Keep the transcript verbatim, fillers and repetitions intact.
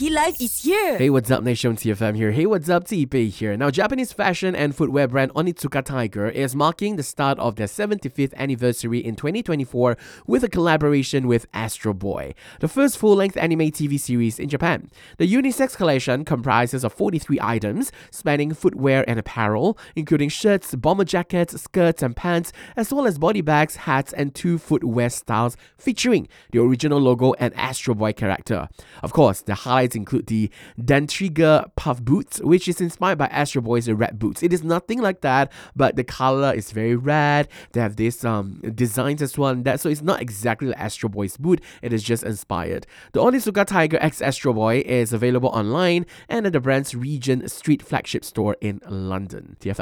T Life is here. Hey, what's up, Nation T F M here. Hey, what's up, T P here. Now, Japanese fashion and footwear brand Onitsuka Tiger is marking the start of their seventy-fifth anniversary in twenty twenty-four with a collaboration with Astro Boy, the first full-length anime T V series in Japan. The unisex collection comprises of forty-three items spanning footwear and apparel, including shirts, bomber jackets, skirts and pants, as well as body bags, hats, and two footwear styles featuring the original logo and Astro Boy character. Of course, the highlights include the Dantriga Puff Boots, which is inspired by Astro Boy's red boots. It is nothing like that, but the color is very red. They have this um designs as well, and that so it's not exactly like Astro Boy's boot. It is just inspired. The Onitsuka Tiger X Astro Boy is available online and at the brand's Regent Street flagship store in London. T F M.